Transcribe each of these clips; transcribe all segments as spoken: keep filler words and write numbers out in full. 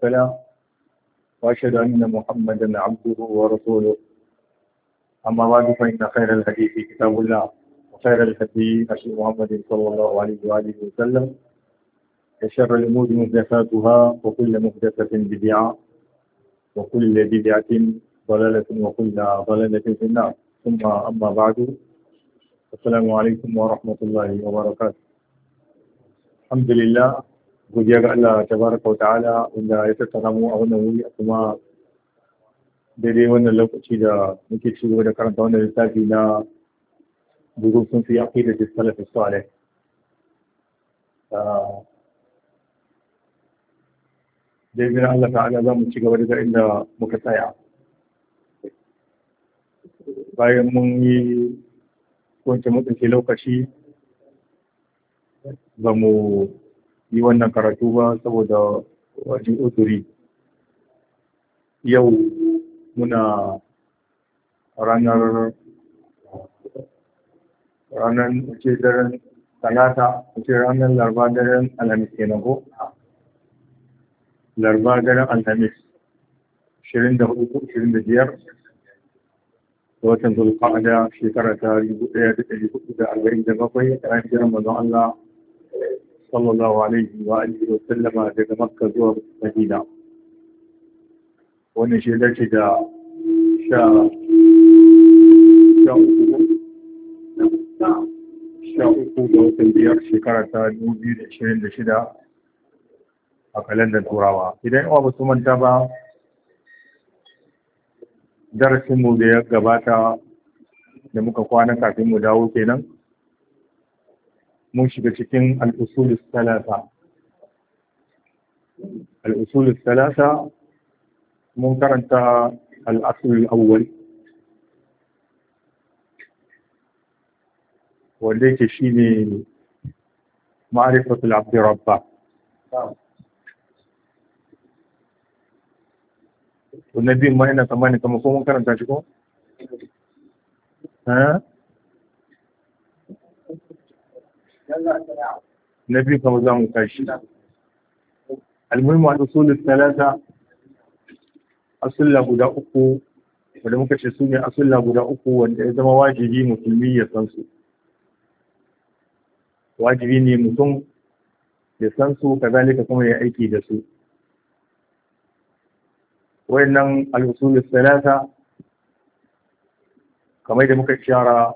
والسلام وأشهد أن محمدا عبده ورسوله أما بعد فإن خير الحديث كتاب الله وخير الهدي هدي محمد صلى الله عليه وآله وسلم وشر الأمور محدثاتها وكل محدثة بدعة وكل بدعة ضلالة وكل ضلالة في النار ثم أما بعد السلام عليكم ورحمة الله وبركاته. الحمد لله godiya ga Allah tabaraka wa ta'ala wanda ya tattara mu a wannan wuri kuma daidai wannan lokaci da muke ci gaba da karanta wannan littafi na durufun fi aqidat as-salaf as-salih. Daidai Allah ta'ala za mu ci gaba daga inda muka tsaya. Bayan mun yi kwance mutunci lokaci ba mu yi wannan karatu ba saboda wajen uzuri. Yau muna ranar ranar ce daren talata, ce ranar larba daren alhamis kenan ko? Larba daren alhamis ashirin da hudu ashirin da biyar da watan zulqa'ada shekara ta dubu ɗaya da ɗari hudu da arba'in da bakwai a ran jiran manzon Allah sallallahu alaihi wa alihi wa sallama daga Makka zuwa Madina. Wannan shi dace da sha sha uku sha uku da watan biyar shekara ta dubu biyu da ashirin da shida a kalandar Turawa. Idan yawa ba su manta ba, darasinmu da ya gabata da muka kwana kafin mu dawo kenan mun shiga cikin al'usulus talata. Al'usulus talata mun karanta al'asulul awwal wanda yake shi ne ma'arifatul abdi rabba. Wannan biyun ma ina tsammani kama ko mun karanta shi ko? Na biyu kama za mu tashi. Almuhimmu al-usulul talata asulla guda uku wanda muka ce su ne asulla guda uku wanda ya zama wajibi musulmi ya san su. Wajibi ne mutum ya san su kazalika kuma ya aiki da su. Wayannan al-usulul talata kamar da muka shara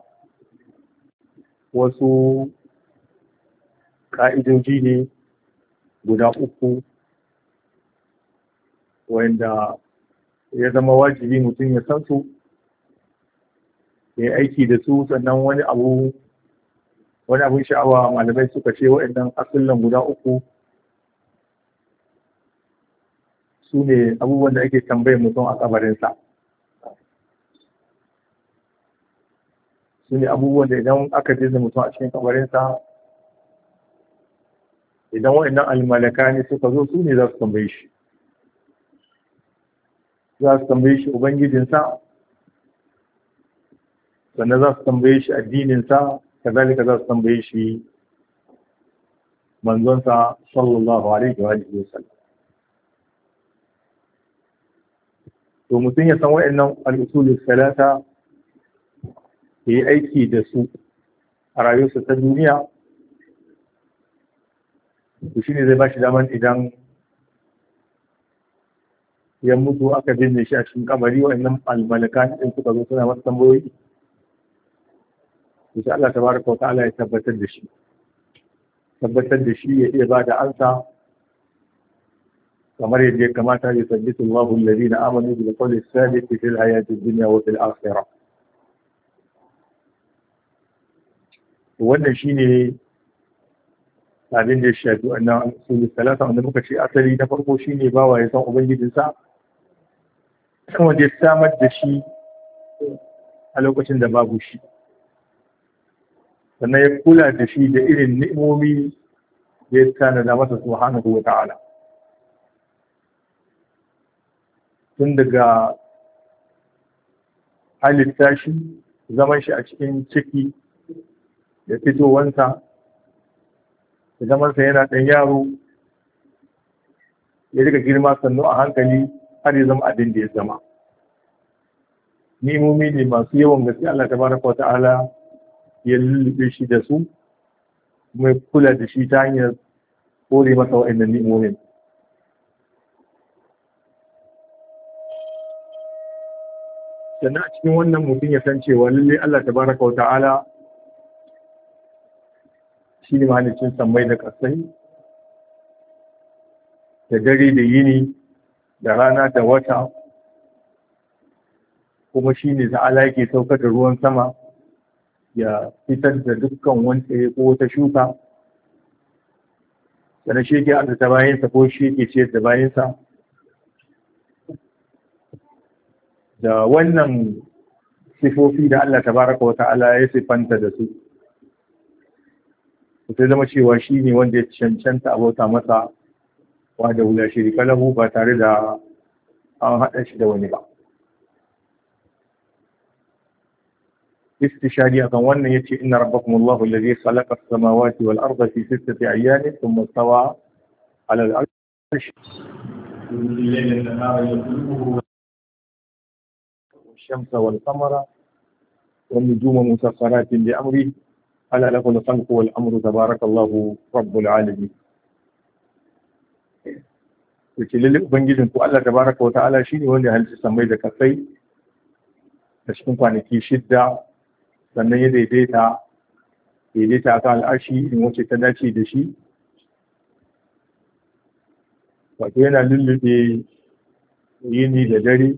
wasu ka'idoji ne guda uku wanda ya zama wajibi mutum ya san su ya aiki da su. Sannan wani abu wani abun sha'awa malamai suka ce waɗannan asullan guda uku su ne abubuwan da ake tambayar mutum a kabarinsa. Su ne abubuwan da idan aka je da mutum a cikin kabarinsa, idan waɗannan almalaka ne suka zo su ne za su tambaye shi. Za su tambaye shi Ubangijinsa, sannan za su tambaye shi addininsa, kazalika za su tambaye shi manzonsa sallallahu alaihi wa alihi wasallam. To mutum ya san waɗannan al'usulul salata ya yi aiki da su a rayuwarsa ta duniya, to shi ne zai ba shi daman idan ya mutu aka binne shi a cikin kabari waɗannan almalaka ɗin suka zo suna masa tambayoyi, to sai Allah tabaraka wa ta'ala ya tabbatar da shi tabbatar da shi ya iya ba da ansa kamar yadda ya kamata. ya sabbitu Allahu alladhina amanu bil qawli thabit fil hayati dunya wa fil akhirah. Wannan shine abin da ya shafi wannan usulul salasa wanda muka ce asali na farko shine bawa ya san ubangijinsa wanda ya samar da shi a lokacin da babu shi, sannan ya kula da shi da irin ni'imomi da ya tanada masa subhanahu wa ta'ala. Tun daga halitta shi, zaman shi a cikin ciki da fitowansa, da zamansa yana ɗan yaro ya riga girma sannu a hankali har ya zama abin da ya zama. Ni'imomi ne masu yawan gaske Allah tabaraka wata'ala ya lullube shi da su, kuma ya kula da shi ta hanyar kore masa wa'annan ni'imomin. Sannan a cikin wannan mutum ya san cewa lallai Allah tabaraka wata'ala shi ne mahalicin sammai da ƙasai, da dare da yini, da rana da wata, kuma shi ne ta'ala yake saukar da ruwan sama ya fitar da dukkan wanda ya ko wata shuka, sannan shi yake arzata bayansa ko shi yake ciyar da bayansa. Da wannan sifofi da Allah tabaraka wa ta'ala ya sifanta da su, sai zama cewa shi ne wanda ya cancanta abota masa wa da wula shirika lahu ba tare da an haɗa shi da wani ba. استشاري أظن يتي إن ربكم الله الذي خلق السماوات والأرض في ستة أيام ثم استوى على العرش الليل النهار يطلبه والشمس والقمر والنجوم مسخرات بأمره ألا له الخلق والأمر تبارك الله رب العالمين. yake lalle ubangijin ku Allah tabaraka wa ta'ala shine wanda ya halitta samai da kasai da cikin kwanaki shidda, sannan ya daidaita daidaita akan al'arshi in wace ta dace da shi, wato yana lullube yini da dare,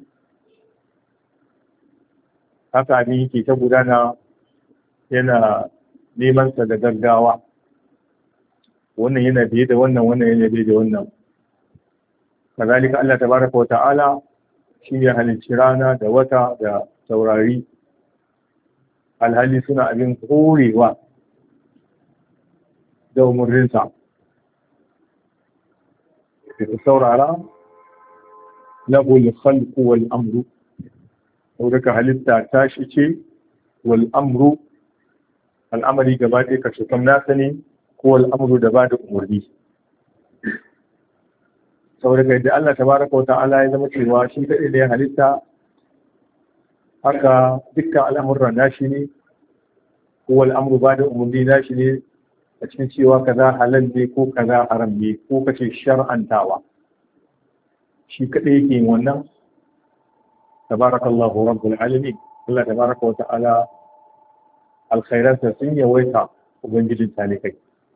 haka ne yake ta gudana yana neman sa da gaggawa, wannan yana biye da wannan wannan yana biye da wannan. kazalika Allah tabaraka wa ta'ala shi ya halicci rana da wata da taurari, alhali suna abin korewa da umarninsa. da ku saurara lahu al-khalqu wal amru, saboda halitta ta shi ce, wal amru al'amari gaba ɗaya ka shukam nasa ne, ko al'amru da ba da umarni. saboda yadda Allah tabaraka wa ta'ala ya zama cewa shi kaɗai da ya halitta, haka dukkan al'amuran nashi ne, ko al'amru ba da umarni nashi ne a cikin cewa kaza halal ne ko kaza haram ne ko kace shar'antawa, shi kaɗai yake yin wannan. tabarakallahu rabbul alamin. Allah tabaraka wa ta'ala alkhairansa sun yawaita ubangijin talikai.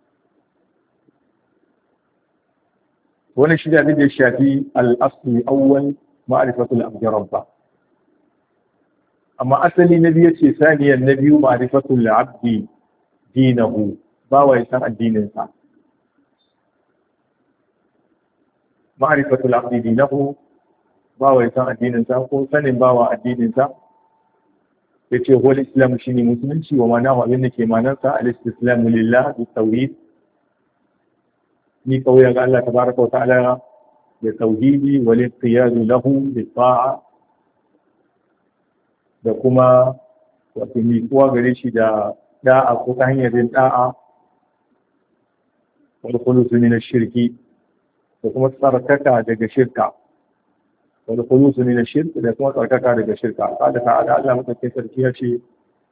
wannan shi da ya shafi al-asli awwal ma'rifatul abdi rabba. amma asali na biyu ce saniyan na biyu ma'rifatul abdi dinahu, bawa ya san addininsa. ma'rifatul abdi dinahu, bawa ya san addininsa ko sanin bawa addininsa. yace wal islam shine musulunci, wa ma'anahu abin da ke manansa al-istislamu lillah bi tawhid, ni kauya ga Allah tabaraka wa ta'ala da tauhidi, wal inqiyadu lahu bi ta'a, da kuma wato mi kuwa gare shi da da'a ko ta hanyar yin da'a, wal khulusu min ash-shirki, da kuma tsarkaka daga shirka, wal khulusu min ash-shirk, da kuma tsarkaka daga shirka. kada ta'ala Allah mutake sarki ya ce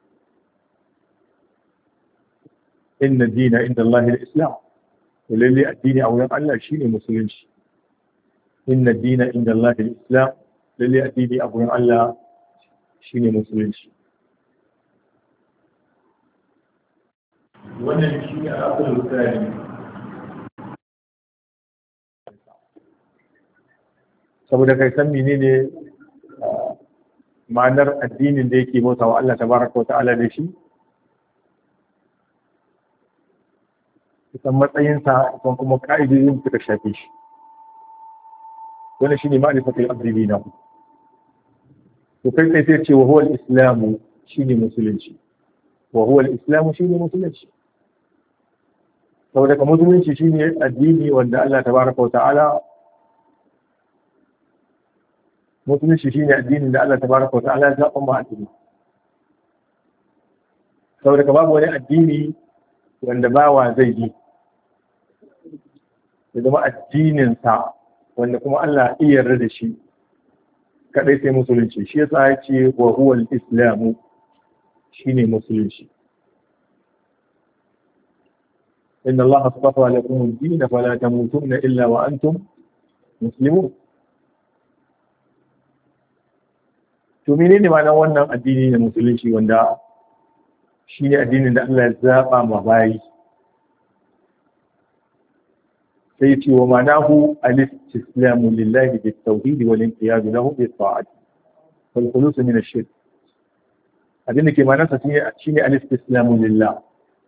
inna ad-dina inda Allah al-islam, lalle addini a wurin Allah shine musulunci. inna ad-dina inda Allah al-islam, lalle addini a wurin Allah shine musulunci. wannan shi ne asalin tsari. saboda kai san menene ma'anar addinin da yake bauta wa Allah tabaraka wa ta'ala da shi, san matsayinsa, san kuma ka'idodin suka shafe shi. wannan shi ne ma'rifatul abdi dinahu. to kai sai sai ce wa huwa al-islamu shine musulunci, wa huwa al-islamu shine musulunci. saboda kuma musulunci shine addini wanda Allah tabaraka wa ta'ala musulunci shine addinin da Allah tabaraka wa ta'ala ya zaɓa ma addini. saboda ka babu wani addini wanda bawa zai yi ya zama addininsa wanda kuma Allah iya yarda da shi kadai sai musulunci. Shi yasa ya ce wa huwa al-islamu, shine musulunci. inna Allah astafa lakum ad-din fala tamutunna illa wa antum muslimun. to menene ma'anar wannan addini na musulunci, wanda shine addinin da Allah ya zaba ma bayi? sai ce wa ma'anahu al-istislamu lillahi bit-tauhid wal inqiyad lahu bit-ta'ati wal khulus min ash-shirk. abin da ke ma'anarsa shine al-istislamu lillah,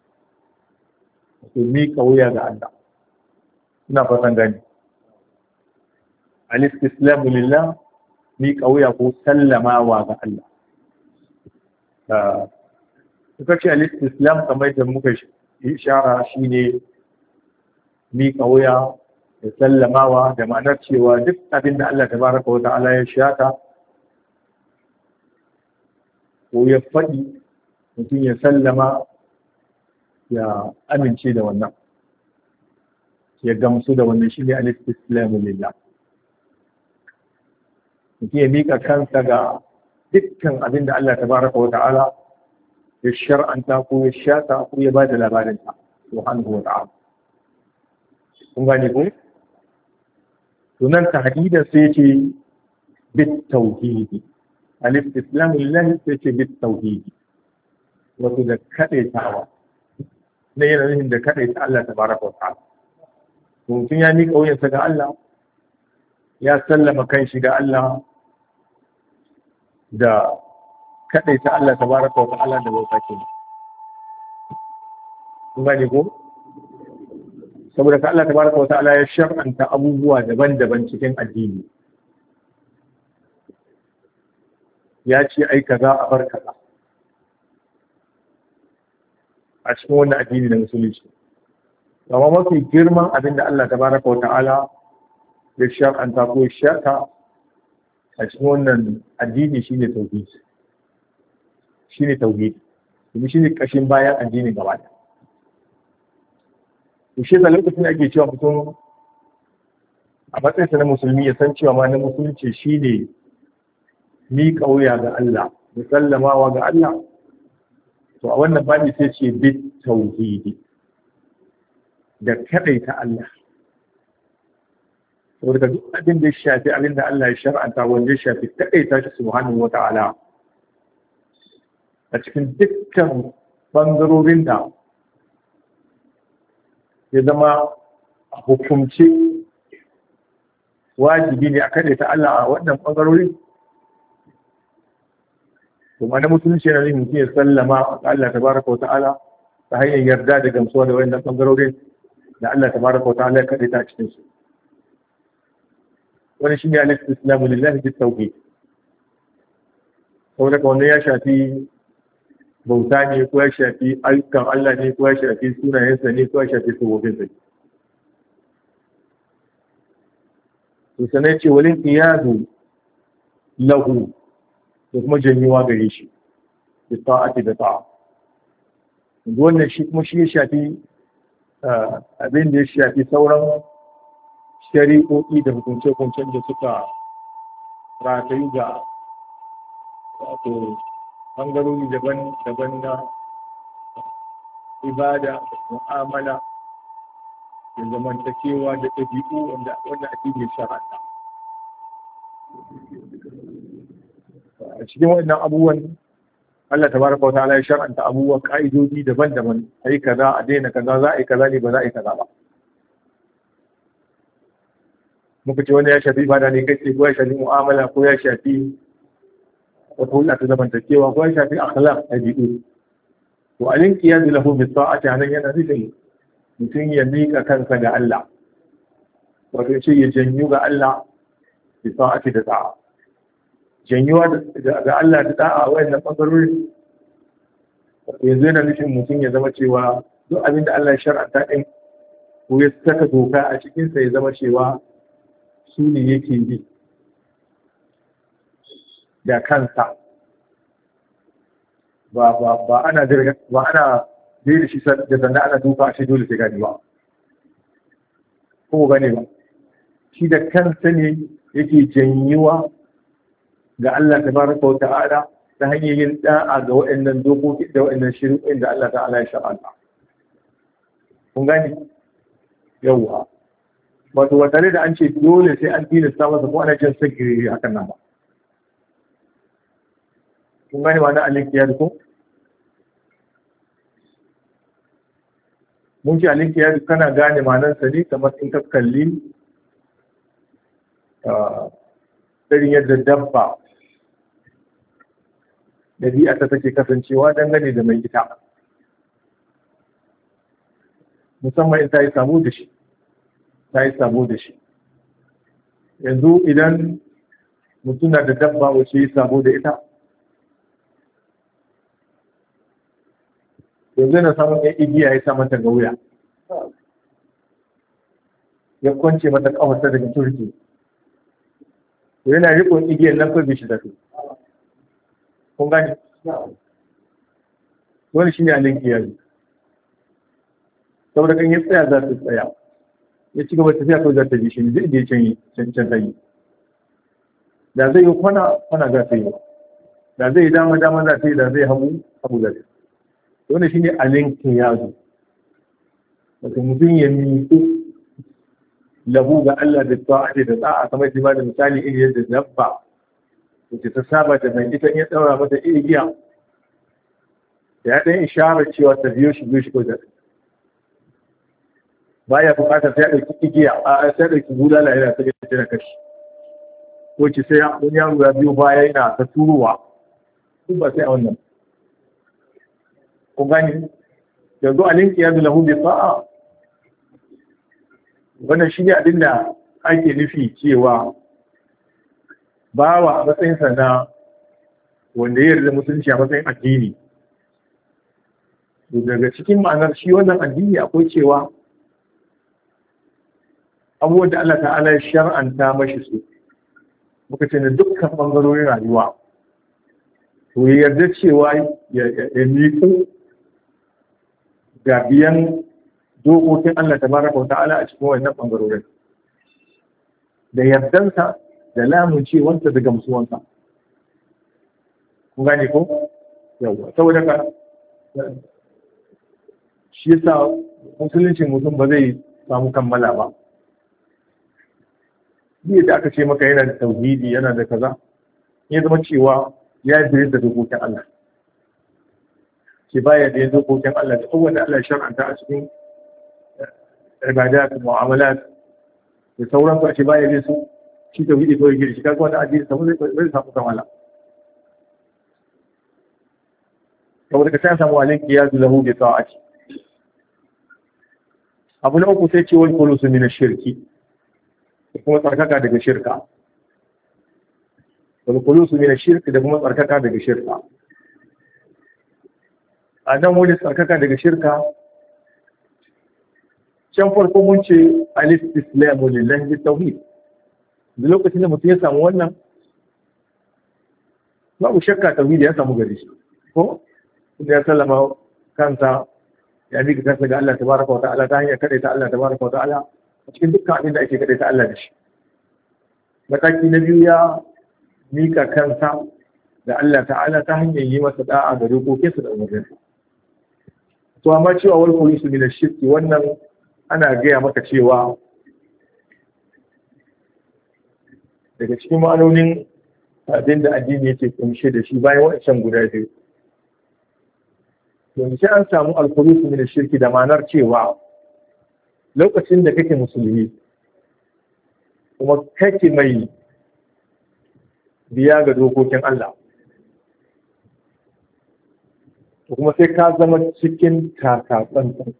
to mi kauya ga Allah. ina fatan gani al-istislamu lillah, mi kauya ko sallamawa ga Allah. suka ce al-istislam kamar da muka ishara shine mi kauya da sallamawa, da ma'anar cewa duk abin da Allah tabaraka wa ta'ala ya shata ko ya faɗi, mutum ya sallama, ya amince da wannan, ya gamsu da wannan, shi ne al-istislamu lillah. mutum ya mika kansa ga dukkan abin da Allah tabaraka wa ta'ala ya shar'anta ko ya shata ko ya ba da labarinsa subhanahu wa ta'ala. kun gane ko? sunan tahdida sai ce bit tauhidi, al-istislamu lillah sai ce bit tauhidi, wato da kadaitawa na yanayin da kadaita Allah tabaraka wa ta'ala. mutum ya miƙa wuyansa ga Allah, ya sallama kan shi ga Allah da kadaita Allah tabaraka wa ta'ala da bauta ke. kun gane ko? saboda ka Allah tabaraka wa ta'ala ya shar'anta abubuwa daban-daban cikin addini. ya ce ai kaza a bar kaza a cikin wannan addini da musulunci. amma mafi girman abin da Allah tabaraka wa ta'ala ya shar'anta ko shaka a cikin wannan addini shine tauhid. shine tauhid kuma shine kashin bayan addini gaba ɗaya. shi da lokacin ake cewa mutum a matsayinsa na musulmi ya san cewa ma na musulunci shine mi kauya ga Allah, musallamawa ga Allah. to a wannan bani sai ce bit tauhidi, da kadaita Allah. saboda duk abin da ya shafi abin da Allah ya shar'anta, wanda ya shafi kadaita shi subhanahu wata'ala a cikin dukkan bangarorin da ya zama a hukumce wajibi ne a kadaita Allah a wannan bangarorin. kuma na musulunci yana yin mutum ya sallama ga Allah tabaraka wa ta'ala ta hanyar yarda da gamsuwa da wannan bangarorin da Allah tabaraka wa ta'ala ya kadaita a cikin su. wani shine al-islamu lillahi bit tauhid. saboda ka wannan ya shafi bauta ne, ko ya shafi ayyukan Allah ne, ko ya shafi sunayensa ne, ko ya shafi sabobinsa. to sanai ce walin iyadu lahu, da kuma janyuwa gare shi da ta'ati da ta'a. wannan shi kuma shi ya shafi abin da ya shafi sauran shari'o'i da hukunce-hukuncen da suka ratayu ga wato bangarori daban-daban na ibada da mu'amala da zamantakewa da ɗabi'u wanda wanda ake yi sharaɗa. a cikin waɗannan abubuwan Allah tabaraka wa ta'ala ya shar'anta abubuwan ka'idodi daban-daban, ai kaza a daina kaza, za a yi kaza ne ba za a yi kaza ba. muka ce wanda ya shafi ibada ne kai ko ya shafi mu'amala, ko ya shafi wata hulɗa ta zamantakewa, ko ya shafi akhlaq ɗabi'u. to alin qiyadu lahu bi ta'ati anan yana nufin mutum ya miƙa kansa ga Allah, wato ce ya janyu ga Allah bi ta'ati da ta'a. janyuwa ga Allah da ta'a wayannan bangarori yanzu yana nufin mutum ya zama cewa duk abin da Allah ya shar'anta din ko ya saka doka a cikin sa ya zama cewa su ne yake bi da kansa, ba ba ba ana dirga ba ana da shi da sanda ana duka a shi dole sai gani ba ko gane ba. shi da kansa ne yake janyuwa ga Allah tabaraka wa ta'ala ta hanyar yin da'a ga waɗannan dokoki da waɗannan shari'o'in da Allah ta'ala ya shar'anta. Kun gani? Yawwa. Wato ba tare da an ce dole sai an tilasta masa ko ana jin sagiri hakan nan ba. Kun gani ma na alinkiyar ko? Mun ce alinkiyar kana gane manansa ne kamar in ka kalli irin yadda dabba ɗabi'a ta take kasancewa dangane da mai ita, musamman in ta yi sabo da shi ta yi sabo da shi yanzu idan mutum na da dabba wacce yi sabo da ita, yanzu yana samun yan igiya ya sa mata ga wuya, ya kwance mata kawarta daga turki, yana rikon igiyar nan kawai shi tafi. Kun gani? Wani shi ne alinki yanzu. Saboda kan yi tsaya za su tsaya, ya ci gaba tafiya kawai za ta bi shi ne zai je can can ta yi. Da zai yi kwana kwana za ta yi, da zai yi dama dama za ta yi, da zai hagu hagu za ta yi. Wani shi ne alinki yanzu. Wata mutum ya miƙo lahu ga Allah da ta'ati da ta'a kamar shi ba da misali iri yadda dabba wacce ta saba da mai ita ya daura mata igiya ya dan isharar cewa ta biyo shi biyo shi ko da baya bukatar sai dauki igiya a sai dauki bulala yana ta da kashi ko ci sai wani yaro ya biyo baya yana ta turuwa duk ba sai a wannan ko gani yanzu alinki ya lahu bi ta'a. Wannan shi ne abin da ake nufi cewa bawa a matsayinsa na wanda ya yarda musulunci a matsayin addini. Daga cikin ma'anar shi wannan addini akwai cewa abubuwan da Allah ta'ala ya shar'anta mashi su, muka ce na dukkan ɓangarorin rayuwa, to ya yarda cewa ya miƙo ga biyan dokokin Allah tabaraka wa ta'ala a cikin wannan bangarorin da yardansa da lamuncewansa da gamsuwansa. Kun gane ko? Yawwa, saboda ka shi yasa musulunci mutum ba zai samu kammala ba. Biye da aka ce maka yana da tauhidi yana da kaza, ya zama cewa ya yi da dokokin Allah. Ke baya da dokokin Allah da kowanne Allah ya shar'anta a cikin ibadat mu'amalat da sauran su a ce baya ne su shi ta wuce kawai gidi shi kaga wani addini samu zai samu kamala. Saboda ka sai samu alin qiyasu lahu bi ta'ati. Abu na uku sai ce wal khulusu min ash-shirki, kuma tsarkaka daga shirka. Wal khulusu min ash-shirki da kuma tsarkaka daga shirka. A nan wani tsarkaka daga shirka can farko mun ce al-istislamu lillahi bi tauhid. Da lokacin da mutum ya samu wannan babu shakka tauhidi ya samu gari shi ko da ya sallama kansa ya bi kansa ga Allah tabaraka wa ta'ala ta hanyar kadaita Allah tabaraka wa ta'ala a cikin dukkan abin da ake kadaita Allah da shi. Mataki na biyu ya mika kansa da Allah ta'ala ta hanyar yi masa da'a da dokokinsa da umarninsa. To amma cewa wal khulusu min ash-shirki wannan ana gaya maka cewa daga cikin ma'anonin abin da addini yake kunshe da shi bayan waɗancan guda biyu. Yanzu sai an samu alkhulusu min shirki da ma'anar cewa lokacin da kake musulmi kuma kake mai biya ga dokokin Allah, to kuma sai ka zama cikin takatsantsan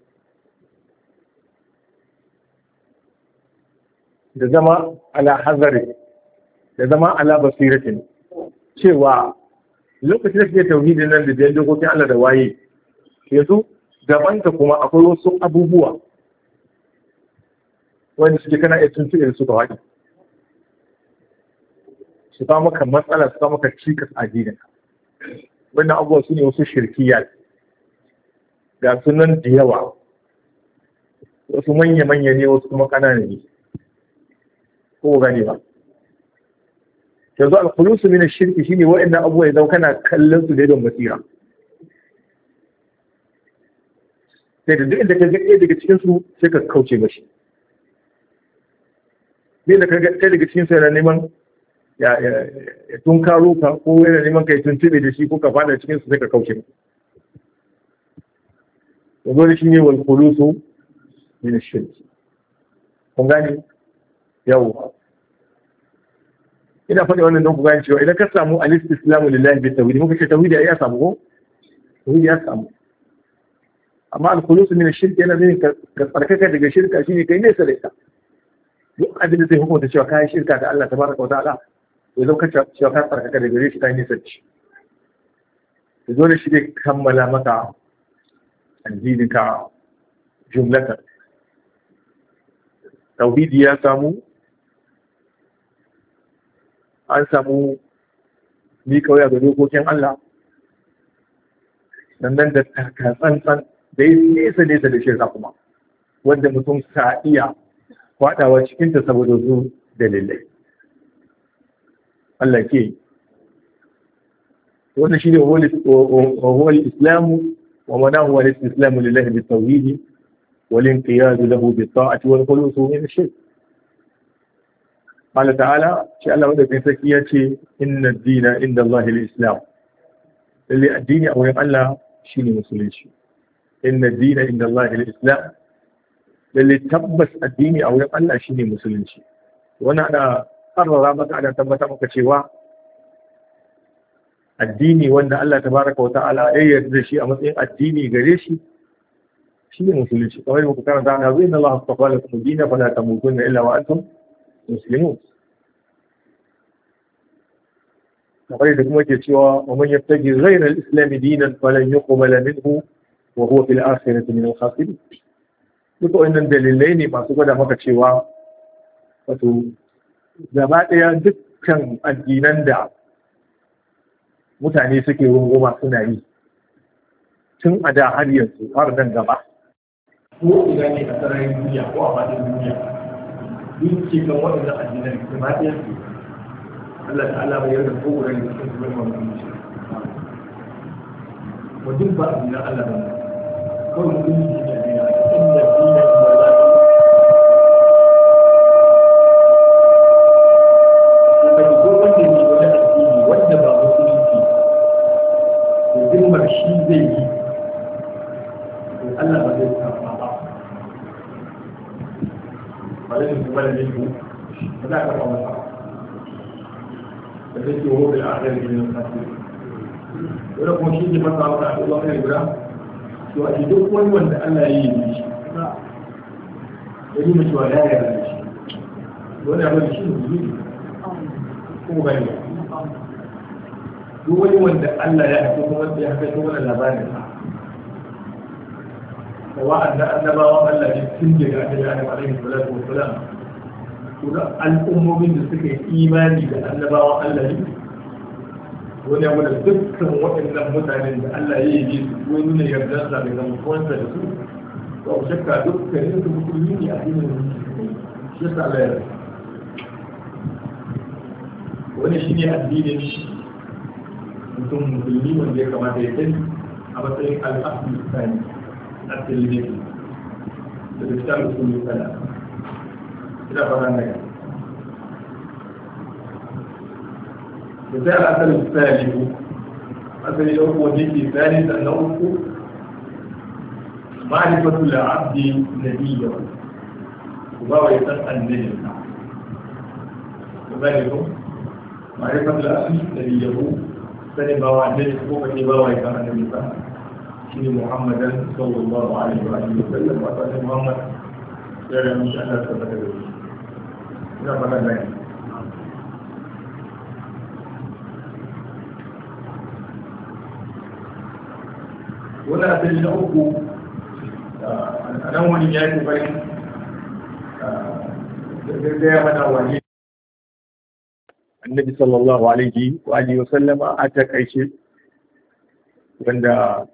da zama ala hazari da zama ala basiratin cewa lokacin da kake tauhidin nan da biyan dokokin Allah da waye yanzu gaban ka kuma akwai wasu abubuwa wanda suke kana iya tuntuɓe da su ga waɗi su kawo maka matsala su kawo maka cikas a gidan wannan abubuwa su ne wasu shirkiya ga sunan da yawa wasu manya-manya ne wasu kuma ƙanana ne ko gane ba yanzu al-khulusu min ash-shirki shine wa'annan abubuwa idan kana kallon su da idon basira sai da duk inda ka ga ɗaya daga cikin su sai ka kauce mashi duk da ka ga ɗaya daga cikin su yana neman ya ya tunkaro ka ko yana neman kai tuntube da shi ko ka fada cikin su sai ka kauce mashi yanzu shi ne wal khulusu min ash-shirki kun gane yawa ina faɗi wannan don ku gane cewa idan ka samu al-istislamu lillahi bi tawhid muka ce tawhid ya samu ko tawhid ya samu amma al-khulus min ash-shirk yana zai ka tsarkaka daga shirka shine kai ne sai ka duk abin da zai hukunta cewa kai shirka da Allah tabaraka wa ta'ala to idan ka cewa ka tsarkaka daga shi kai ne sai to dole shi ne kammala maka addinin-ka jumlatan tauhidi ya samu an samu ni kawai ga dokokin Allah sannan da tsantsan da yi nesa nesa da shirka kuma wanda mutum sa iya kwaɗawa cikinta saboda su dalilai Allah ke wannan shi ne wawal islamu wa manahu wal islamu lillahi bi tawhidi wal inqiyadu lahu bi ta'ati wal khulus min ash-shirk Allah ta'ala shi Allah wanda kai saki ya ce inna ad-dina inda Allah al-islam lalle addini a wurin Allah shine musulunci inna ad-dina inda Allah al-islam lalle tabbas addini a wurin Allah shine musulunci wannan ana karrara maka ana tabbata maka cewa addini wanda Allah tabaraka wa ta'ala ya yarda shi a matsayin addini gare shi shine musulunci kamar muka karanta na zuwa inna Allah astafa lakum ad-dina fala tamutunna illa wa antum muslimun kamar da kuma ke cewa wa man yattaji ghayra al-islam dinan falan yuqbala minhu wa huwa fil akhirati min al-khasirin duka wannan dalilai ne masu gwada maka cewa wato gaba daya dukkan addinan da mutane suke runguma suna yi tun a da har yanzu har nan gaba ko ina ne a sararin duniya ko a faɗin duniya duk ke kan waɗannan addinan gaba ɗaya su Allah ta'ala bai yarda ko wurin da suke zuwa ma mutum shi wa duk ba addinan Allah ba kawai mutum shi ne addinin inda dinin Allah ka ji ko wanda ne wani addini wanda ba musulunci to zimmar shi zai yi to Allah ba zai karɓa ba ولكن قبل منه فذاك الله الذي هو بالآخر من الخاسرين ولكن شيء ما قال الله خير بلا سوى أجدوك وين وين ألا يجيش يجي مش ولا يجيش ولا يعمل شيء يجيش هو غيره هو وين ألا يحكم وين يحكم ولا لا بارك سواء annabawan Allah ne tun daga annabi Adam alaihi salatu wassalam ko da al'ummomin da suka yi imani da annabawan Allah ne wani abu da dukkan waɗannan mutanen da Allah ya yi su ko nuna yardarsa da zamantuwansa da su ba ku shakka dukkanin su musulmi ne a cikin shi yasa Allah ya rasu wani shi ne addinin mutum musulmi wanda ya kamata ya sani a matsayin al'asli tsani التلميذ بالكتاب السني الثلاث إلى فرنك مثال الأثر الثالث مثل الأخوة والذكر الثالث أنه معرفة العبد نبيه وهو يسأل النبي وذلك معرفة العبد نبيه سنبا وعنده حقوق نبا ويسأل النبي شيء محمدا صلى الله عليه وآله وسلم وقال محمد يا من شاء الله تبارك ina fara gani wani asali na uku a nan wani ya yi bayan da ya mana wani annabi sallallahu alaihi wa alihi wa sallama a takaice wanda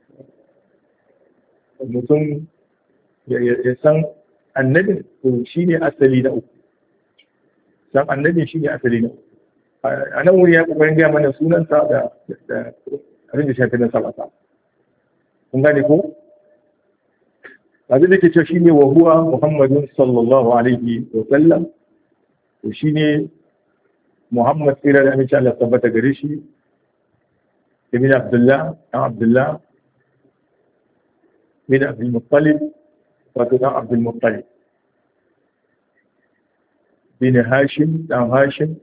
mutum ya san annabin to shi ne asali na uku dan annabi shine asali ne a nan wuri ya kokarin gaya mana sunansa da da abin da shafi na sabata kun gane ko abin da ke cewa shine wa huwa muhammadun sallallahu alaihi wa sallam to shine muhammad tsira da amince Allah tabbata gare shi ibn abdullah abdullah bin abdul muttalib wato dan abdul muttalib bin hashim dan hashim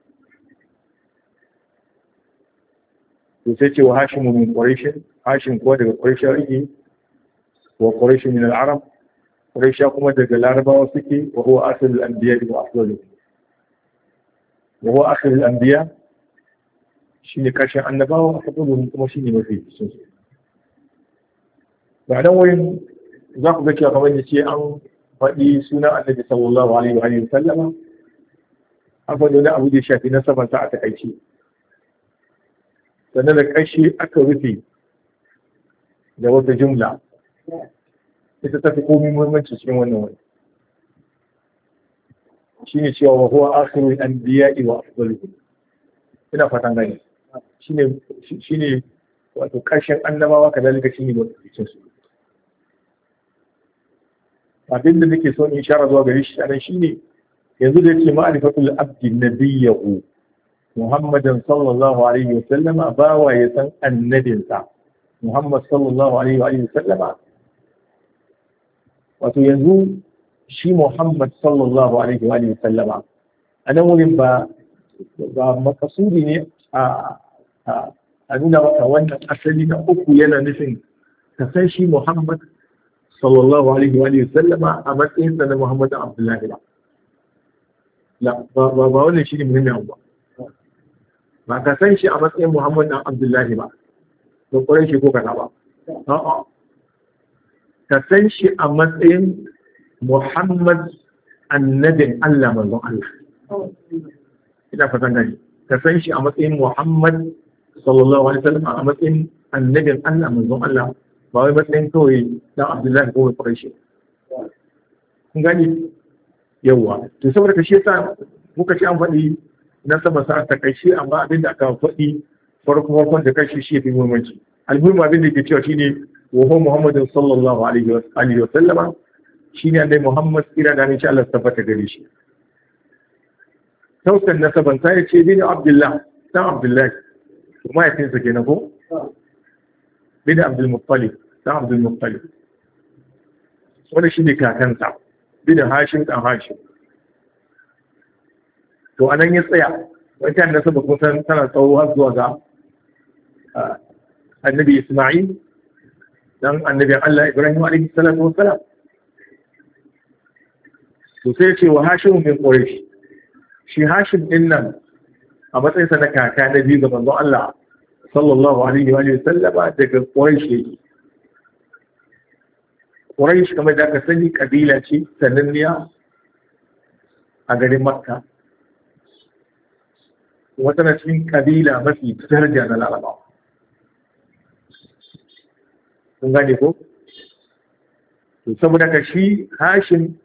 to sai ce wa hashim min quraish hashim ko daga quraish yake wa quraish min al-arab quraish kuma daga larabawa suke wa huwa aslul anbiya wa afdaluhum wa huwa aslul anbiya shine kashin annabawa afdaluhum kuma shine mafi sun ba dan wurin za ku ga cewa kamar yace an faɗi sunan annabi sallallahu alaihi wa sallama an faɗi wani abu da ya shafi nasabar sa a takaice sannan da ƙarshe aka rufe da wata jumla ita ta fi komi muhimmanci cikin wannan wani shi ne cewa wa huwa akhirul anbiya'i wa afdaluhum ina fatan gani shine shine wato ƙarshen annabawa kadalika shine wata cikin su abin da nake so in shara zuwa gare shi anan shine yanzu da yake ma'rifatul abdi nabiyyu Muhammadan sallallahu alaihi wa sallama bawa ya san annabinsa Muhammad sallallahu alaihi wa sallama wato yanzu shi Muhammad sallallahu alaihi wa sallama a nan wurin ba ba makasudi ne a a nuna maka wannan asali na uku yana nufin ka san shi Muhammad sallallahu alaihi wa sallama a matsayin sa na Muhammad Abdullahi ba la ba ba wannan shi ne muhimmin abu ba ka san shi a matsayin Muhammad dan Abdullahi ba to kore shi ko kaza ba a'a ka san shi a matsayin Muhammad annabin Allah manzon Allah ina fatan gani ka san shi a matsayin Muhammad sallallahu alaihi wasallam a matsayin annabin Allah manzon Allah ba wai matsayin kawai dan Abdullahi ko kore shi kun gani yawa to saboda ka shi yasa muka ci an faɗi na sama sa ta kashi amma abin da aka faɗi farko farkon da kashi shi fi muhimmanci almuhim abin da ke cewa shine wa huwa muhammadin sallallahu alaihi wa alihi wa sallama shine annabi muhammad kira da insha Allah tabbata gare shi tausan nasaban sai ce bin abdullah dan abdullah kuma ya tinsa kenan ko bin abdul muttalib dan abdul muttalib wannan shine kakansa bin hashim dan hashim to anan ya tsaya wancan da saboda kun san tana tsawo har zuwa ga annabi Isma'il dan annabi Allah Ibrahim alaihi salatu wassalam to sai ce wa Hashim min Quraysh shi Hashim din nan a matsayin sa na kaka na biyu ga manzon Allah sallallahu alaihi wa sallama daga Quraysh yake Quraysh kamar da aka sani kabila ce sananniya a garin Makka wata na cikin kabila mafi daraja na larabawa sun gane ko? to saboda ka shi Hashim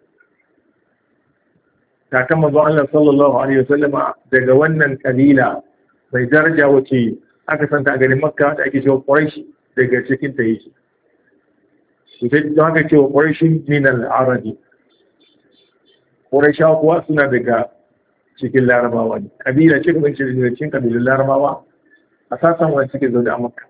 kakan manzon Allah sallallahu alaihi wasallama daga wannan kabila mai daraja wace aka santa a garin Makka da ake cewa Quraysh daga cikin ta yake to sai don haka cewa Quraysh min al-Arabi Qurayshawa kuwa suna daga cikin larabawa ne kabila ce kuma cikin kabilun larabawa a sassan wani suke zaune a Makka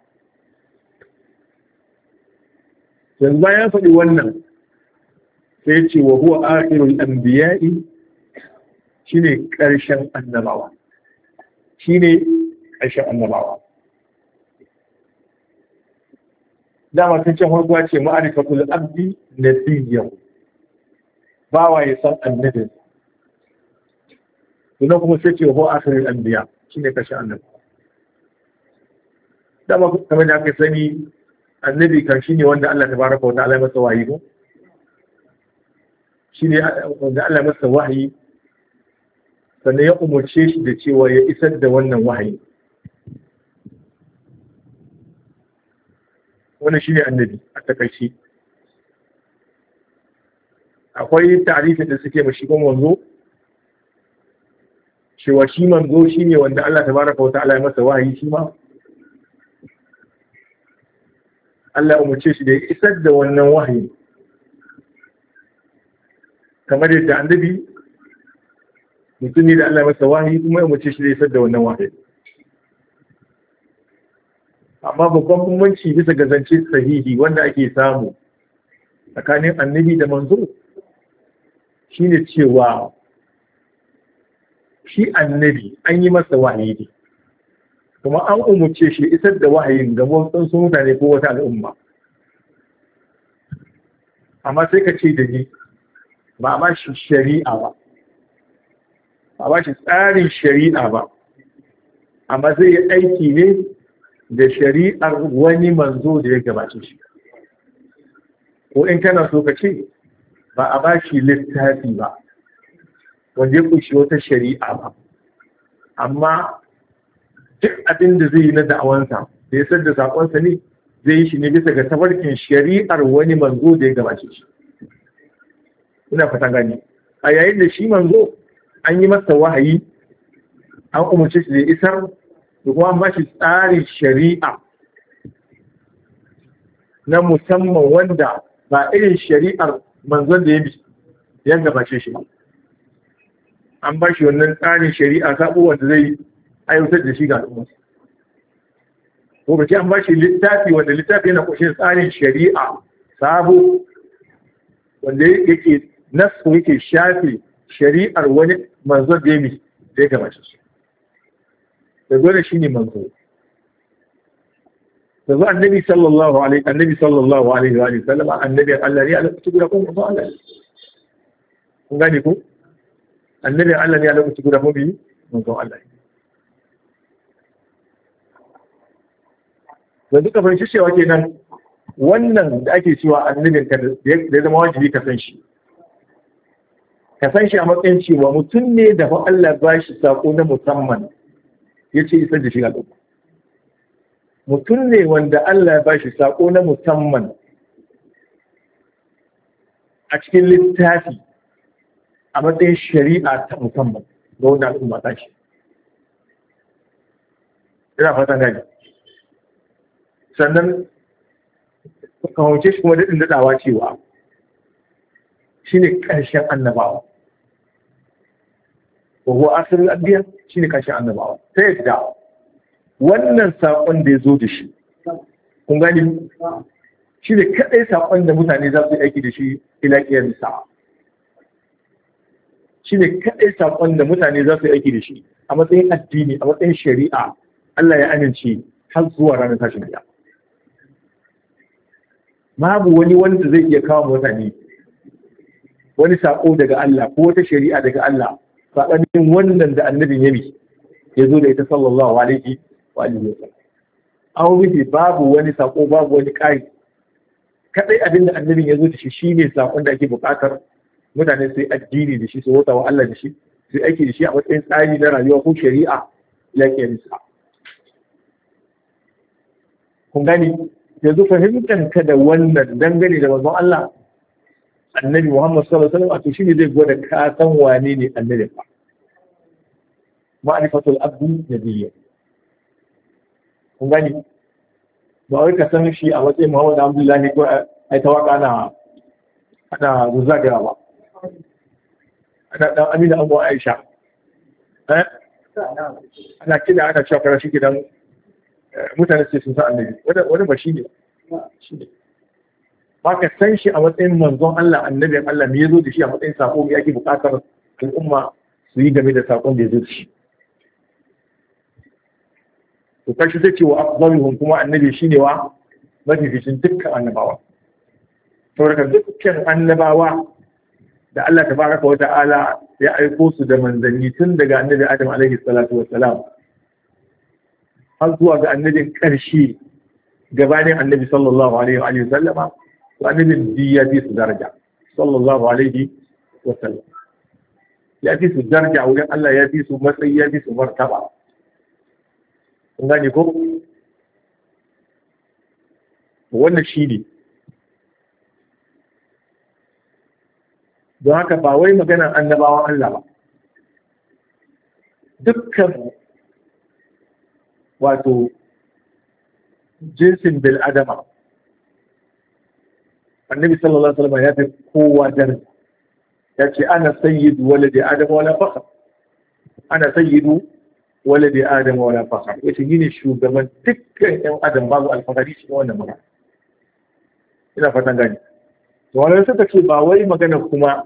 yanzu bayan faɗi wannan sai ce wa huwa akhirul anbiya'i shine ƙarshen annabawa shine ƙarshen annabawa dama tun can farko ce ma'arifatul abdi nabiyyu bawa ya san annabin Suna kuma sai ce wa asirin anbiya shi ne kashe annabi. Dama kamar da aka sani annabi kan shi ne wanda Allah tabaraka wa ta'ala masa wahayi ko? Shi ne wanda Allah masa wahayi sannan ya umarce shi da cewa ya isar da wannan wahayi. Wannan shi ne annabi a takaice. Akwai tarifin da suke mashi kuma wanzo cewa shi manzo shine wanda Allah tabaraka wa ta'ala ya masa wahayi shi ma Allah ya umarce shi da ya isar da wannan wahayi kamar yadda annabi mutum ne da Allah ya masa wahayi kuma ya umarce shi da ya isar da wannan wahayi. Amma babban bambanci bisa ga zance sahihi wanda ake samu tsakanin annabi da manzo shine cewa shi annabi an yi masa wahayi ne kuma an umarce shi isar da wahayin ga wasu mutane ko wata al'umma. Amma sai ka ce da ni ba a ba shi shari'a ba, ba a ba shi tsarin shari'a ba, amma zai yi aiki ne da shari'ar wani manzo da ya gabace shi. Ko in kana so ka ce ba a ba shi littafi ba wanda ya kunshi wata shari'a ba, amma duk abin da zai yi na da'awansa da ya sadda saƙonsa ne zai yi shi ne bisa ga tafarkin shari'ar wani manzo da ya gabace shi. Ina fatan gani a yayin da shi manzo an yi masa wahayi an umarci shi da isar da kuma an ba shi tsarin shari'a na musamman wanda ba irin shari'ar manzon da ya gabace shi ba. An ba shi wannan tsarin shari'a sabo wanda zai aiwatar da shi ga al'umma. Ko ba ce an ba shi littafi wanda littafi yana kushe tsarin shari'a sabo wanda yake nasu yake shafe shari'ar wani manzon da ya gabace shi. Da dole shi ne manzo. Da zo annabi sallallahu alaihi annabi sallallahu alaihi wa sallam annabi Allah ne Allah ta gura kun manzo Allah. Kun gane ko? Annabi Allah ne Allah ta gura mu bi manzo Allah. Da duka fahimci cewa kenan wannan da ake cewa annabin ka da ya zama wajibi ka san shi. Ka san shi a matsayin cewa mutum ne da fa Allah ba shi sako na musamman ya ce isar da shi ga al'umma. Mutum ne wanda Allah ya ba shi sako na musamman a cikin littafi a matsayin shari'a ta musamman ga wanda al'umma ta shi. Ina fatan gani. Sannan kawance shi kuma daɗin daɗawa cewa shi ne ƙarshen annabawa. Wahu asirin abiyan shi ne ƙarshen annabawa. Ta yadda wannan saƙon da ya zo da shi, kun gani shi ne kaɗai saƙon da mutane za su yi aiki da shi ilaƙiyar nisa. Shi ne kaɗai saƙon da mutane za su yi aiki da shi a matsayin addini, a matsayin shari'a, Allah ya amince har zuwa ranar tashin biya. Babu wani wanda zai iya kawo mutane wani saƙo daga Allah ko wata shari'a daga Allah saɓanin wannan da annabin yami ya zo da ita sallallahu alaihi wa alihi wa sallam. An rufe babu wani saƙo babu wani ƙari. Kaɗai abin da annabin ya zo da shi shine saƙon da ake buƙatar mutane su yi addini da shi su wata wa Allah da shi su yi aiki da shi a matsayin tsari na rayuwa ko shari'a ya ke nisa. Kun gani yanzu fahimtar ka da wannan dangane da manzon Allah annabi Muhammad sallallahu alaihi wasallam a to shine zai gwada ka san wane ne annabi fa ma'rifatul abdi nabiyya. Kun gani ba wai ka san shi a matsayin Muhammad Abdullahi ko ai tawaka ana ana ruzaga ba ana dan Amina Abu Aisha eh ana kida ana cewa fara shi kidan mutane sai sun san annabi wani ba shi ne ba ka san shi a matsayin manzon Allah annabin Allah me yazo da shi a matsayin sako me yake bukatar al'umma su yi game da sakon da yazo da shi. To kashi sai ce wa afdaluhum kuma annabi shine wa mafificin dukkan annabawa. To daga dukkan annabawa da Allah tabaraka wa ta'ala ya aiko su da manzanni tun daga annabi Adam alaihi salatu wassalam har zuwa ga annabin ƙarshe gabanin annabi sallallahu alaihi wa sallama to annabin bi ya fi su daraja sallallahu alaihi wa sallam ya fi su daraja wurin Allah ya fi su matsayi ya fi su martaba. Kun gane ko wannan shi ne don haka ba wai maganar annabawan Allah ba dukkan wato jinsin bil adama annabi sallallahu alaihi wasallam ya fi kowa daraja ya ce ana sayyidu waladi adama wala fakhr ana sayyidu waladi adama wala fakhr yace ni ne shugaban dukkan yan adam babu alfahari cikin wannan magana ina fatan gani to wannan suka ce ba wai magana kuma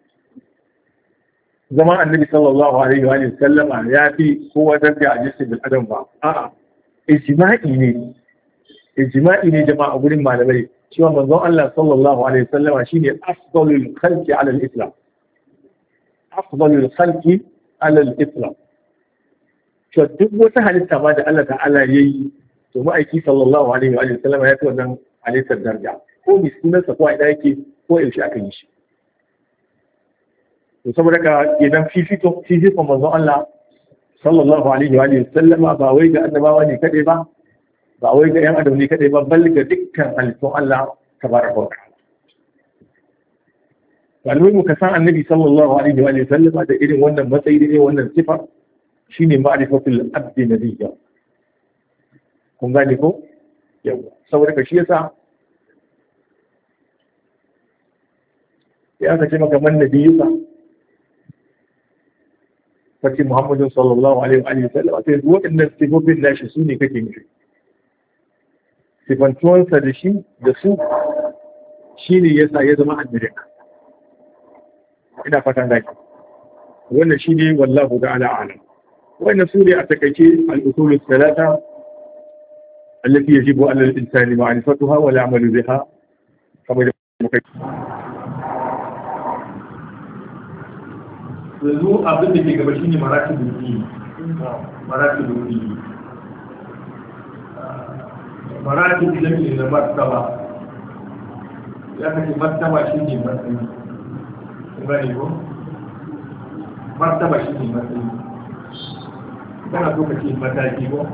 zaman annabi sallallahu alaihi wa sallama ya fi kowa daraja a jinsin bil adam ba a'a ijma'i ne ijma'i ne jama'a gurin malamai cewa manzon Allah sallallahu alaihi wasallama shine afdalul khalqi ala al-islam afdalul khalqi ala al-islam to duk wata halitta ma da Allah ta'ala yayi to ma'aiki sallallahu alaihi wa sallama ya fi wannan halittar daraja ko miskinarsa ko ida yake ko yaushe aka yi shi to saboda ka idan fifito fifito manzon Allah sallallahu alaihi wa sallama ba wai ga annabawa ne kadai ba ba wai ga yan adam ne kadai ba bal ga dukkan halittun Allah tabaraka wa ta'ala kalmai muka san annabi sallallahu alaihi wa sallama da irin wannan matsayi da wannan sifa shine ma'rifatul abdi nabiyya kun gane ko yawa saboda ka shi yasa ya kace maka man nabiyya Fati Muhammadu sallallahu Alaihi wa sallam sai waɗannan sifofin nashi su ne kake nufi. Sifantuwansa da shi da su shi ne ya sa ya zama annabi. Ina fatan daki. Wannan shi ne wallahu ta'ala a'lam. Wannan su ne a takaice al-usul al-thalatha allati yajibu 'ala al-insani ma'rifatuha wa al-'amalu biha kamar da muka yanzu abin da ke gaba shi ne marati bulki marati bulki marati bulki na martaba ya kace martaba shi ne matsayi gani ko martaba shi ne matsayi kana so ka ce mataki ko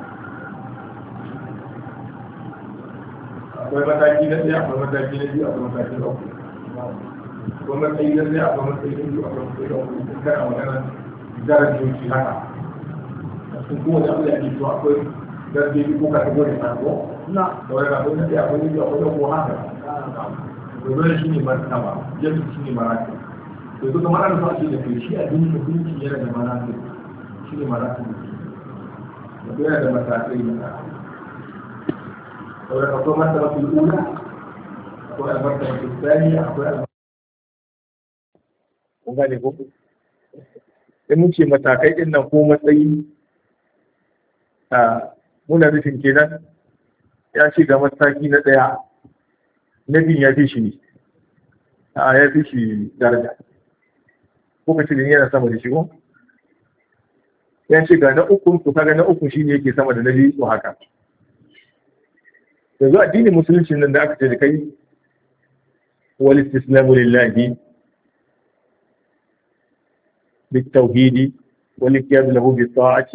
akwai mataki na ɗaya akwai mataki na biyu akwai mataki na uku ko matsayi na ɗaya akwai matsayi na biyu akwai matsayi na uku kan a magana darajoji haka sun kowane abu da ake so akwai darajoji ko kategori na ko na da wani akwai na ɗaya akwai na biyu akwai na uku haka domin shi ne martaba yadda shi ne marati to duka mara da ake da kai shi a duniya hukunci yana da marati shi ne marati da yana da matakai na saboda akwai martaba fil'ula akwai albarka fil'ani akwai albarka kun gane ko in mun ce matakai din nan ko matsayi a muna nufin kenan ya ce ga mataki na ɗaya na biyun ya fi shi ne a ya fi shi daraja ko ka ce yana sama da shi ko ya ce ga na uku to kaga na uku shine yake sama da na biyu ko haka yanzu addinin musulunci nan da aka ce da kai wal istislamu lillahi بالتوحيد والانقياد له بالطاعة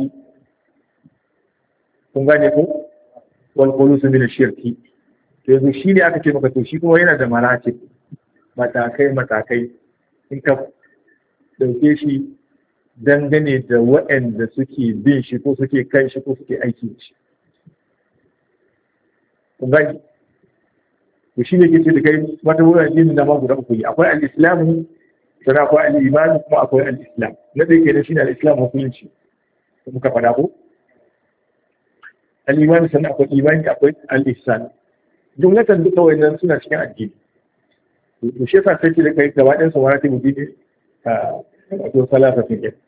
kun gane ko wal khulus min ash-shirki to yanzu shi ne aka ce maka to shi kuma yana da maratib matakai matakai in ka dauke shi dangane da waɗanda suke bin shi ko suke kai shi ko suke aiki da shi kun gane to shi ne ke ce da kai wata wurin yin da ma guda uku ne akwai al-islamu sannan akwai al'imani kuma akwai al'islam na ɗaya ke da shi ne al'islam hukunci da muka faɗa ko al'imani sannan akwai imani akwai al'islam jumlatan duka wannan suna cikin addini to shi yasa sai da kai gaba ɗayan samara ta mutu ne a wato salasa sun yi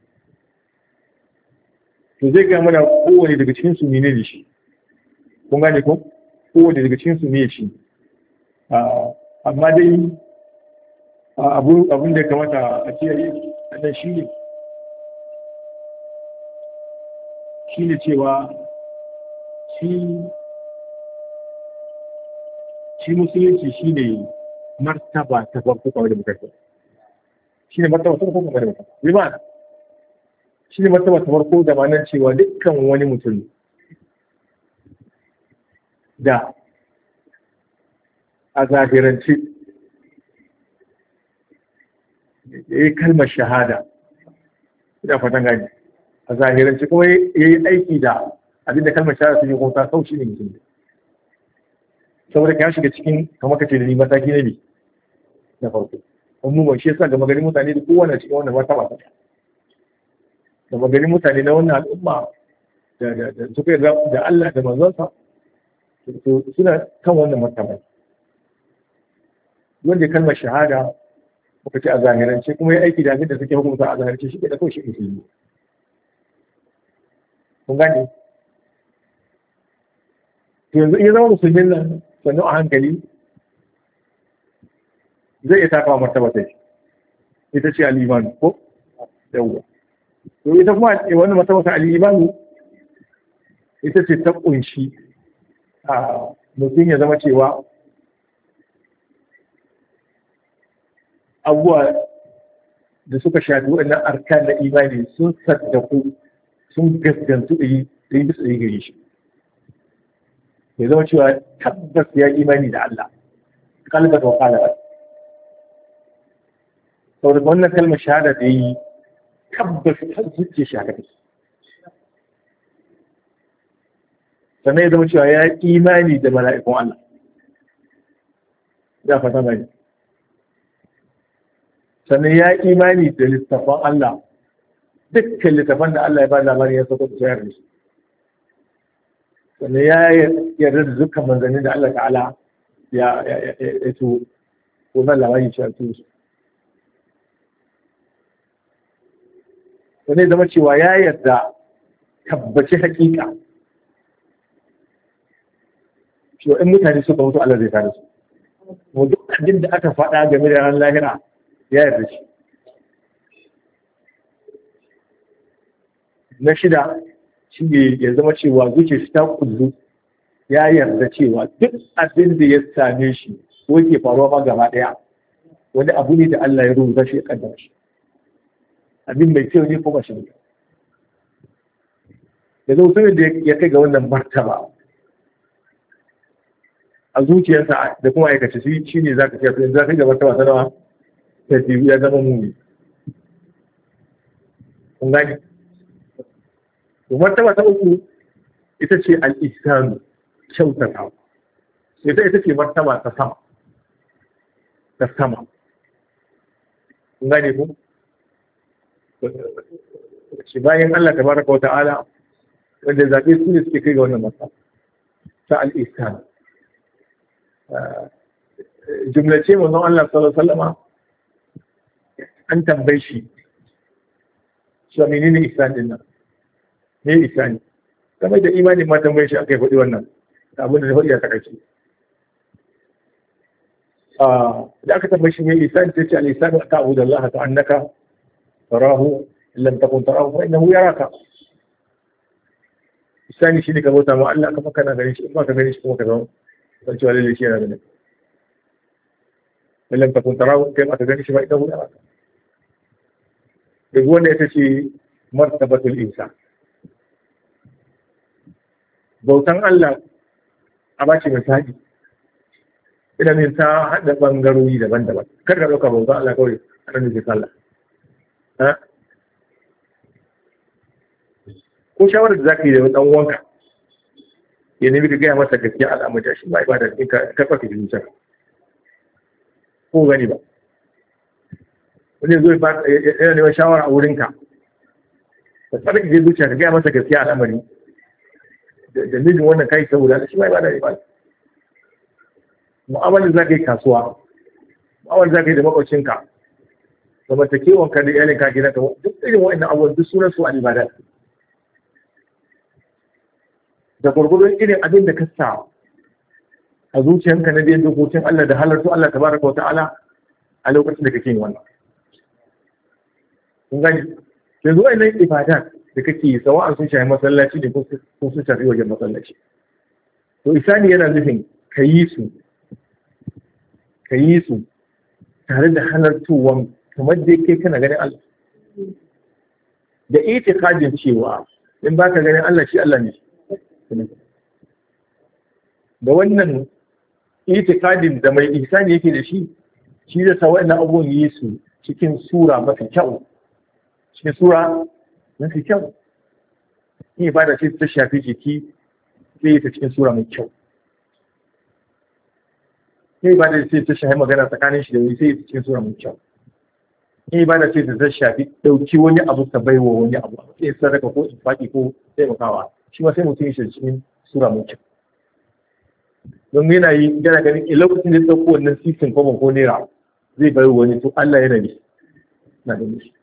to zai ga mana kowane daga cikin su ne da shi kun gane ko kowane daga cikin su ne shi amma dai abin da ya kamata a kiyaye nan shi ne shi ne cewa shi shi musulunci shi ne martaba ta farko kawai da muka shi ne martaba ta farko kawai da muka yi ba shi ne martaba ta farko da manan cewa dukkan wani mutum da a zahirance ya yi kalmar shahada ina fatan gani a zahirance kuma ya yi aiki da abin da kalmar shahada take kuma ta kaushi ne mutum saboda ka shiga cikin kamar ka ce da ni mataki ne ne na farko umuman shi yasa ga magarin mutane da kowane cikin wannan martaba ta da magarin mutane na wannan al'umma da suka yarda da Allah da manzonsa to suna kan wannan martaba wanda kalmar shahada muka ce a zahirance kuma ya aiki da abin da suke hukunta a zahirance shi ke da kawai shi musulmi kun gane yanzu in ya zama musulmin nan sannu a hankali zai iya taka martaba ta shi ita ce al'imanu ko yawwa to ita kuma wani martaba ta al'imanu ita ce ta kunshi a mutum ya zama cewa abubuwa da suka shafi waɗannan arkan na imani sun saddaku sun gaskantu da yi bisa da gare shi ya zama cewa tabbas ya imani da Allah kalbar wa kalaba sau da wannan kalmar shahada da yi tabbas ta zuce shi haka sannan ya zama cewa ya imani da mala'ikun Allah ya fata bane sannan ya imani da littafan Allah dukkan littafan da Allah ya ba labarin ya sauka da shayar da shi sannan ya yarda da dukkan manzanni da Allah ta'ala ya ya to wannan labarin shi a cikin su sannan zama cewa ya yarda tabbaci hakika cewa in mutane suka mutu Allah zai tare su mu duk abin da aka faɗa game da ran lahira ya yarda shi na shida shi ne ya zama cewa zuciya shi ta kullu ya yarda cewa duk abin da ya same shi ko ke faruwa ma gaba daya wani abu ne da Allah ya rubuta shi ya kaddara shi abin mai kyau ne ko ba shi ne da zo sai da ya kai ga wannan martaba a zuciyarsa da kuma aikace shi ne zaka ce sai zaka ga martaba ta nawa sai ya zama mumi kun gani martaba ta uku ita ce al-ihsanu kyautata ita ita ce martaba ta sama ta sama kun gane ku shi bayan Allah tabaraka wa ta'ala wanda zaɓe su ne suke kai ga wannan martaba ta al-ihsan jumlace manzon Allah sallallahu alaihi wasallama an tambaye shi shi menene ihsan din nan ne isani kamar da imanin ma tambayin shi aka yi faɗi wannan abin da na faɗi a takaice da aka tambayi shi ne isani ta ce al-isani ta abu da Allah ta annaka tarahu lam takun tarahu fa innahu yaraka isani shi ne ka bauta ma Allah kuma kana ganin shi in ba ka ganin shi kuma ka zama san cewa lalle shi yana ganin lam takun tarahu kai ba ka ganin shi ba innahu yaraka duk wanda ita ce martabatul insan bautan Allah a bace misali idan ne ta haɗa ɓangarori daban-daban kar ka ɗauka bautan Allah kawai a ɗan nufin Allah ko shawarar da za ka yi da ɗan wanka ya nemi ka gaya masa gaskiya al'amura shi ba ibada in ka karɓa ka jini can ko gani ba wani zo yana neman shawara a wurinka da tsarki zai zuciya ka gaya masa gaskiya al'amari da mijin wannan kai saboda shi mai bada riba mu'amalar za ka yi kasuwa mu'amalar za ka yi da makwabcinka da matakewanka da iyalinka gina ka duk irin wa'annan abubuwan duk sunan su al'ibada da gwargwadon irin abin da ka sa a zuciyanka na biyan dokokin Allah da halartu Allah tabaraka wa ta'ala a lokacin da kake yin wannan kun gani yanzu wa'annan ibadat da kake yi sawa'an sun shafi masallaci ne ko sun shafi wajen masallaci to isani yana nufin ka yi su ka yi su tare da halartuwan kamar da yake kana ganin Allah da itikadin cewa in baka ganin Allah shi Allah ne da wannan itikadin da mai ihsani yake da shi shi da sa wa'annan abubuwan yi su cikin sura mafi kyau cikin sura mafi kyau in ibada ce ta shafi jiki zai yi ta cikin sura mai kyau, in ibada ce ta shafi magana tsakanin shi da wani sai yi ta cikin sura mai kyau, in ibada ce ta shafi ɗauki wani abu ta baiwa wani abu sai sadaka ko infaki ko taimakawa shi ma sai mutum ya shi cikin sura mai kyau. Don yana yi yana ganin a lokacin da ya ɗauko wannan sisin kwamon ko naira zai bai wani to Allah yana ne na da mishi.